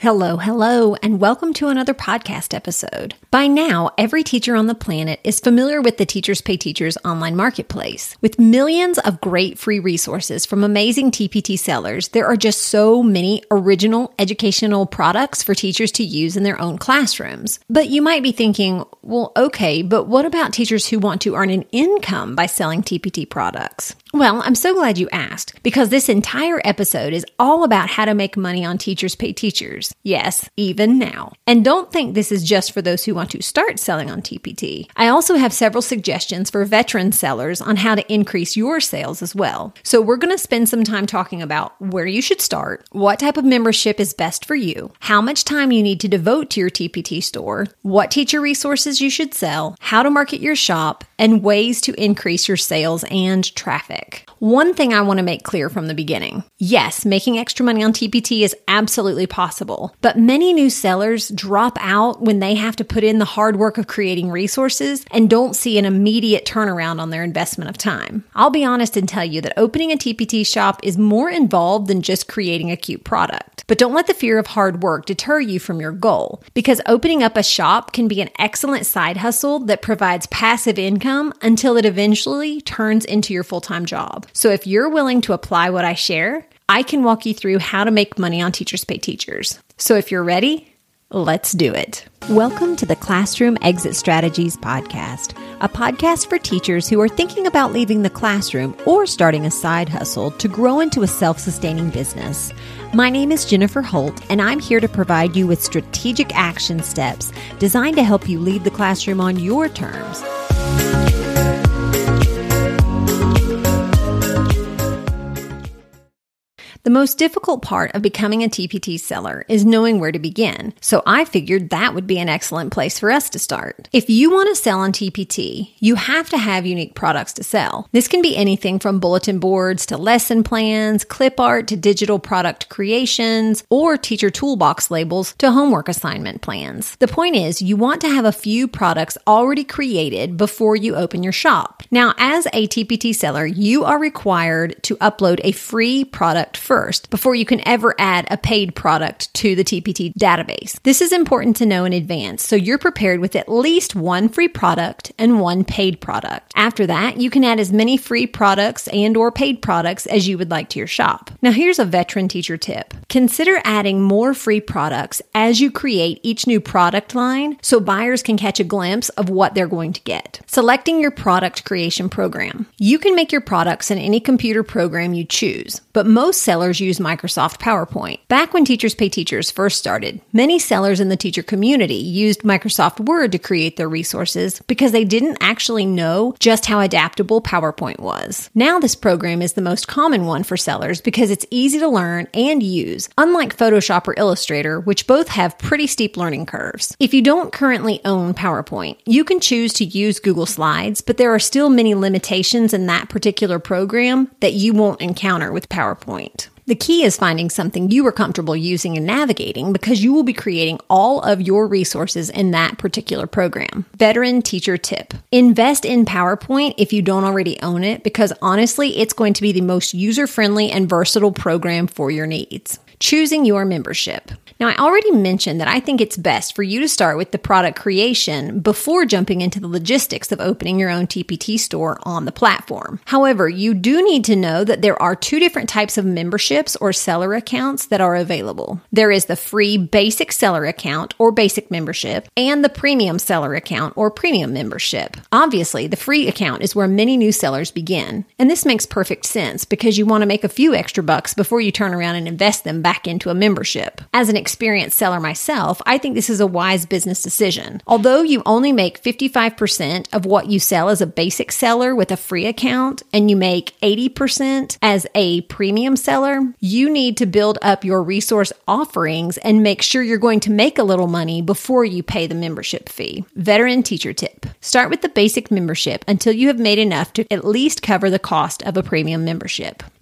Hello, and welcome to another podcast episode. By now, every teacher on the planet is familiar with the Teachers Pay Teachers online marketplace. With millions of great free resources from amazing TPT sellers, there are just so many original educational products for teachers to use in their own classrooms. But you might be thinking, well, okay, but what about teachers who want to earn an income by selling TPT products? Well, I'm so glad you asked, because this entire episode is all about how to make money on Teachers Pay Teachers. Yes, even now. And don't think this is just for those who want to start selling on TPT. I also have several suggestions for veteran sellers on how to increase your sales as well. So we're going to spend some time talking about where you should start, what type of membership is best for you, how much time you need to devote to your TPT store, what teacher resources you should sell, how to market your shop, and ways to increase your sales and traffic. One thing I want to make clear from the beginning. Yes, making extra money on TPT is absolutely possible, but many new sellers drop out when they have to put in the hard work of creating resources and don't see an immediate turnaround on their investment of time. I'll be honest and tell you that opening a TPT shop is more involved than just creating a cute product. But don't let the fear of hard work deter you from your goal, because opening up a shop can be an excellent side hustle that provides passive income until it eventually turns into your full-time job. So if you're willing to apply what I share, I can walk you through how to make money on Teachers Pay Teachers. So if you're ready, let's do it. Welcome to the Classroom Exit Strategies podcast, a podcast for teachers who are thinking about leaving the classroom or starting a side hustle to grow into a self-sustaining business. My name is Jennifer Holt, and I'm here to provide you with strategic action steps designed to help you leave the classroom on your terms. The most difficult part of becoming a TPT seller is knowing where to begin, so I figured that would be an excellent place for us to start. If you want to sell on TPT, you have to have unique products to sell. This can be anything from bulletin boards to lesson plans, clip art to digital product creations, or teacher toolbox labels to homework assignment plans. The point is, you want to have a few products already created before you open your shop. Now, as a TPT seller, you are required to upload a free product first before you can ever add a paid product to the TPT database. This is important to know in advance, so you're prepared with at least one free product and one paid product. After that, you can add as many free products and or paid products as you would like to your shop. Now, here's a veteran teacher tip. Consider adding more free products as you create each new product line so buyers can catch a glimpse of what they're going to get. Selecting your product creation program. You can make your products in any computer program you choose, but most sellers use Microsoft PowerPoint. Back when Teachers Pay Teachers first started, many sellers in the teacher community used Microsoft Word to create their resources because they didn't actually know just how adaptable PowerPoint was. Now this program is the most common one for sellers because it's easy to learn and use, unlike Photoshop or Illustrator, which both have pretty steep learning curves. If you don't currently own PowerPoint, you can choose to use Google Slides, but there are still many limitations in that particular program that you won't encounter with PowerPoint. The key is finding something you are comfortable using and navigating because you will be creating all of your resources in that particular program. Veteran teacher tip. Invest in PowerPoint if you don't already own it, because honestly, it's going to be the most user-friendly and versatile program for your needs. Choosing your membership. Now, I already mentioned that I think it's best for you to start with the product creation before jumping into the logistics of opening your own TPT store on the platform. However, you do need to know that there are two different types of memberships or seller accounts that are available. There is the free basic seller account or basic membership and the premium seller account or premium membership. Obviously, the free account is where many new sellers begin, and this makes perfect sense because you want to make a few extra bucks before you turn around and invest them back into a membership. As an experienced seller myself, I think this is a wise business decision. Although you only make 55% of what you sell as a basic seller with a free account, and you make 80% as a premium seller, you need to build up your resource offerings and make sure you're going to make a little money before you pay the membership fee. Veteran teacher tip. Start with the basic membership until you have made enough to at least cover the cost of a premium membership.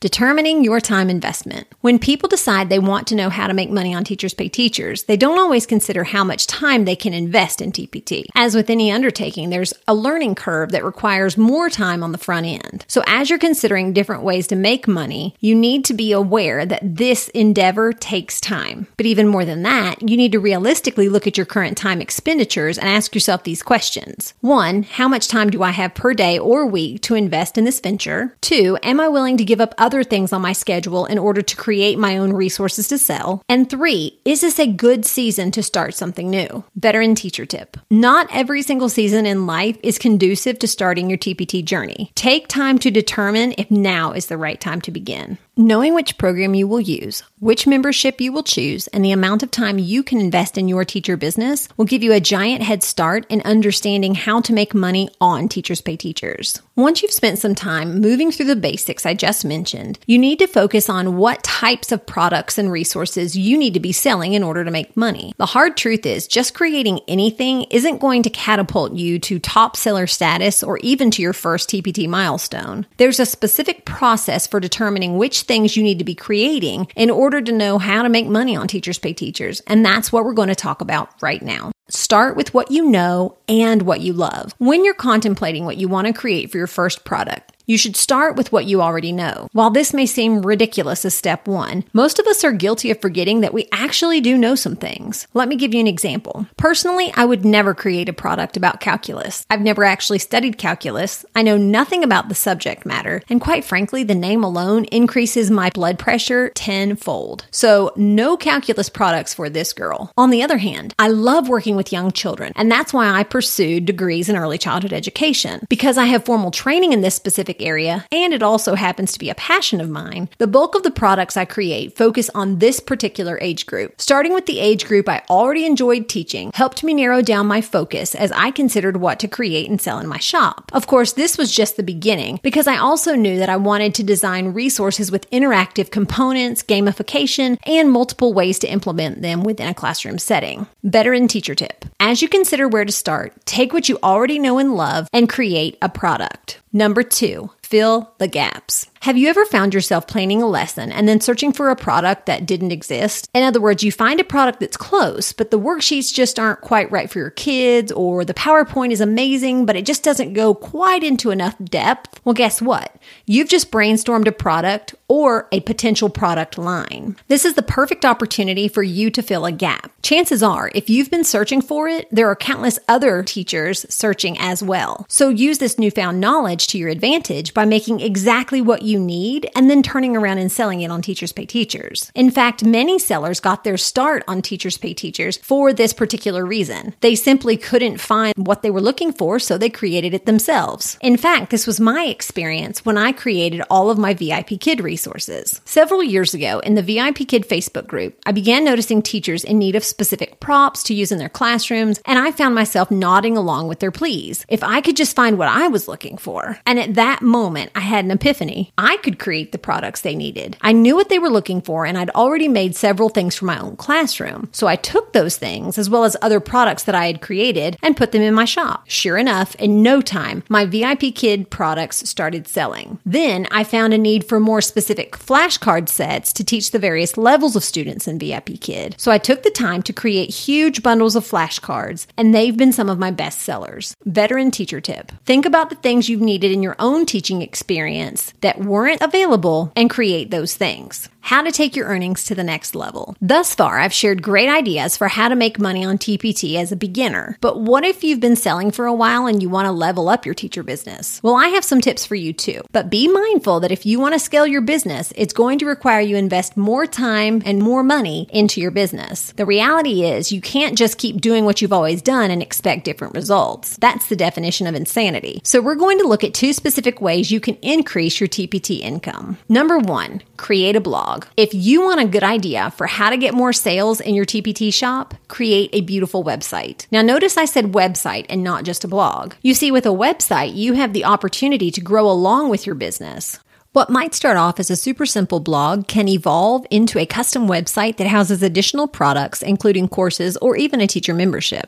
Determining your time investment. When people decide they want to know how to make money on Teachers Pay Teachers, they don't always consider how much time they can invest in TPT. As with any undertaking, there's a learning curve that requires more time on the front end. So as you're considering different ways to make money, you need to be aware that this endeavor takes time. But even more than that, you need to realistically look at your current time expenditures and ask yourself these questions. 1, how much time do I have per day or week to invest in this venture? 2, am I willing to give up other things on my schedule in order to create my own resources to sell? And 3, is this a good season to start something new? Veteran teacher tip. Not every single season in life is conducive to starting your TPT journey. Take time to determine if now is the right time to begin. Knowing which program you will use, which membership you will choose, and the amount of time you can invest in your teacher business will give you a giant head start in understanding how to make money on Teachers Pay Teachers. Once you've spent some time moving through the basics I just mentioned, you need to focus on what types of products and resources you need to be selling in order to make money. The hard truth is, just creating anything isn't going to catapult you to top seller status or even to your first TPT milestone. There's a specific process for determining which things you need to be creating in order to know how to make money on Teachers Pay Teachers, and that's what we're going to talk about right now. Start with what you know and what you love. When you're contemplating what you want to create for your first product, you should start with what you already know. While this may seem ridiculous as step 1, most of us are guilty of forgetting that we actually do know some things. Let me give you an example. Personally, I would never create a product about calculus. I've never actually studied calculus. I know nothing about the subject matter, and quite frankly, the name alone increases my blood pressure tenfold. So, no calculus products for this girl. On the other hand, I love working with young children, and that's why I pursued degrees in early childhood education. Because I have formal training in this specific area, and it also happens to be a passion of mine, the bulk of the products I create focus on this particular age group. Starting with the age group I already enjoyed teaching helped me narrow down my focus as I considered what to create and sell in my shop. Of course, this was just the beginning, because I also knew that I wanted to design resources with interactive components, gamification, and multiple ways to implement them within a classroom setting. Veteran teacher tip. As you consider where to start, take what you already know and love and create a product. Number 2, fill the gaps. Have you ever found yourself planning a lesson and then searching for a product that didn't exist? In other words, you find a product that's close, but the worksheets just aren't quite right for your kids, or the PowerPoint is amazing, but it just doesn't go quite into enough depth. Well, guess what? You've just brainstormed a product or a potential product line. This is the perfect opportunity for you to fill a gap. Chances are, if you've been searching for it, there are countless other teachers searching as well. So use this newfound knowledge to your advantage by making exactly what you need and then turning around and selling it on Teachers Pay Teachers. In fact, many sellers got their start on Teachers Pay Teachers for this particular reason. They simply couldn't find what they were looking for, so they created it themselves. In fact, this was my experience when I created all of my VIP Kid resources. Several years ago, in the VIP Kid Facebook group, I began noticing teachers in need of specific props to use in their classrooms, and I found myself nodding along with their pleas. If I could just find what I was looking for. And at that moment, I had an epiphany. I could create the products they needed. I knew what they were looking for, and I'd already made several things for my own classroom. So I took those things, as well as other products that I had created, and put them in my shop. Sure enough, in no time, my VIP Kid products started selling. Then I found a need for more specific flashcard sets to teach the various levels of students in VIP Kid. So I took the time to create huge bundles of flashcards, and they've been some of my best sellers. Veteran teacher tip. Think about the things you've needed in your own teaching experience that weren't available and create those things. How to take your earnings to the next level. Thus far, I've shared great ideas for how to make money on TPT as a beginner. But what if you've been selling for a while and you want to level up your teacher business? Well, I have some tips for you too. But be mindful that if you want to scale your business, it's going to require you invest more time and more money into your business. The reality is you can't just keep doing what you've always done and expect different results. That's the definition of insanity. So we're going to look at 2 specific ways you can increase your TPT income. Number 1, create a blog. If you want a good idea for how to get more sales in your TPT shop, create a beautiful website. Now notice I said website and not just a blog. You see, with a website, you have the opportunity to grow along with your business. What might start off as a super simple blog can evolve into a custom website that houses additional products, including courses or even a teacher membership.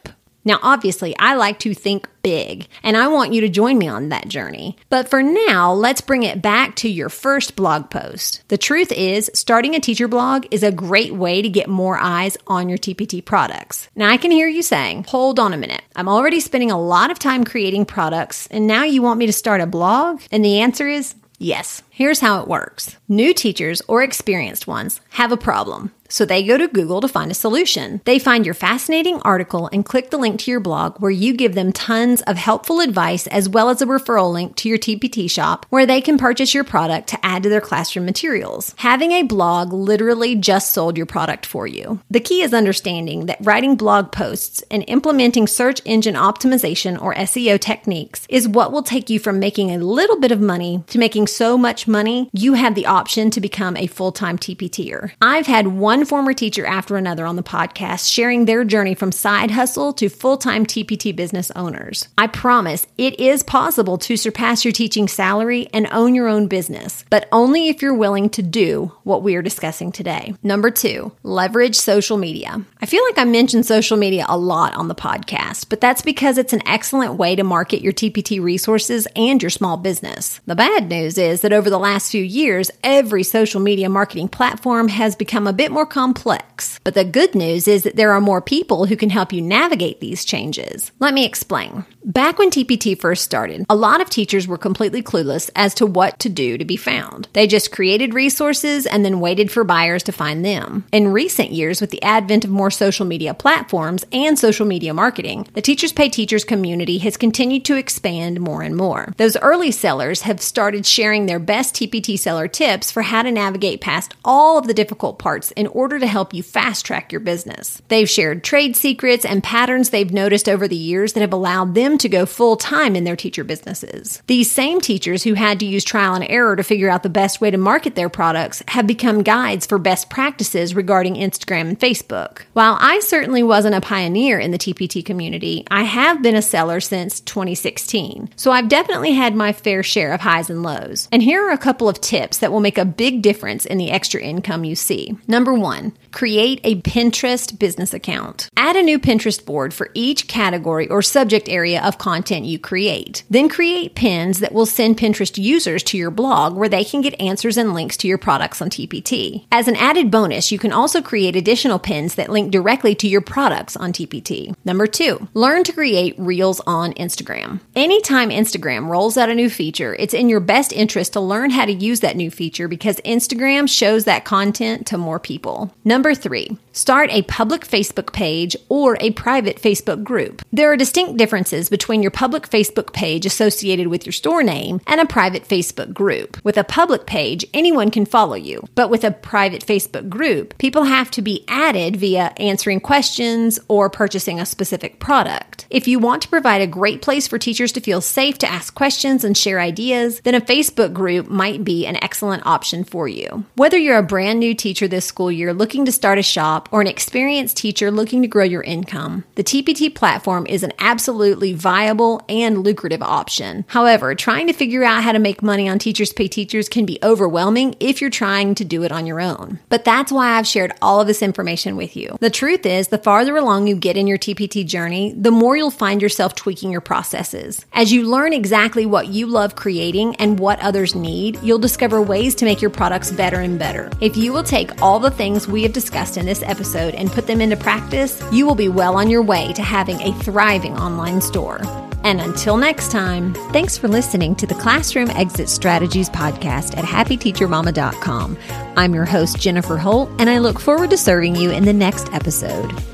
Now, obviously, I like to think big, and I want you to join me on that journey. But for now, let's bring it back to your first blog post. The truth is, starting a teacher blog is a great way to get more eyes on your TPT products. Now, I can hear you saying, hold on a minute. I'm already spending a lot of time creating products, and now you want me to start a blog? And the answer is yes. Here's how it works. New teachers or experienced ones have a problem. So they go to Google to find a solution. They find your fascinating article and click the link to your blog where you give them tons of helpful advice as well as a referral link to your TPT shop where they can purchase your product to add to their classroom materials. Having a blog literally just sold your product for you. The key is understanding that writing blog posts and implementing search engine optimization or SEO techniques is what will take you from making a little bit of money to making so much money you have the option to become a full-time TPTer. I've had one former teacher after another on the podcast sharing their journey from side hustle to full-time TPT business owners. I promise it is possible to surpass your teaching salary and own your own business, but only if you're willing to do what we are discussing today. Number 2, leverage social media. I feel like I mentioned social media a lot on the podcast, but that's because it's an excellent way to market your TPT resources and your small business. The bad news is that over the last few years, every social media marketing platform has become a bit more complex. But the good news is that there are more people who can help you navigate these changes. Let me explain. Back when TPT first started, a lot of teachers were completely clueless as to what to do to be found. They just created resources and then waited for buyers to find them. In recent years, with the advent of more social media platforms and social media marketing, the Teachers Pay Teachers community has continued to expand more and more. Those early sellers have started sharing their best TPT seller tips for how to navigate past all of the difficult parts in order to help you fast-track your business. They've shared trade secrets and patterns they've noticed over the years that have allowed them to go full-time in their teacher businesses. These same teachers who had to use trial and error to figure out the best way to market their products have become guides for best practices regarding Instagram and Facebook. While I certainly wasn't a pioneer in the TPT community, I have been a seller since 2016. So I've definitely had my fair share of highs and lows. And here are a couple of tips that will make a big difference in the extra income you see. Number 1, create a Pinterest business account. Add a new Pinterest board for each category or subject area of content you create. Then create pins that will send Pinterest users to your blog where they can get answers and links to your products on TPT. As an added bonus, you can also create additional pins that link directly to your products on TPT. Number 2, learn to create reels on Instagram. Anytime Instagram rolls out a new feature, it's in your best interest to learn how to use that new feature because Instagram shows that content to more people. Number 3, start a public Facebook page or a private Facebook group. There are distinct differences between your public Facebook page associated with your store name and a private Facebook group. With a public page, anyone can follow you, but with a private Facebook group, people have to be added via answering questions or purchasing a specific product. If you want to provide a great place for teachers to feel safe to ask questions and share ideas, then a Facebook group might be an excellent option for you. Whether you're a brand new teacher this school year looking to start a shop or an experienced teacher looking to grow your income, the TPT platform is an absolutely viable and lucrative option. However, trying to figure out how to make money on Teachers Pay Teachers can be overwhelming if you're trying to do it on your own. But that's why I've shared all of this information with you. The truth is, the farther along you get in your TPT journey, the more you'll find yourself tweaking your processes. As you learn exactly what you love creating and what others need, you'll discover ways to make your products better and better. If you will take all the things we have discussed in this episode and put them into practice, you will be well on your way to having a thriving online store. And until next time, thanks for listening to the Classroom Exit Strategies podcast at happyteachermama.com. I'm your host, Jennifer Holt, and I look forward to serving you in the next episode.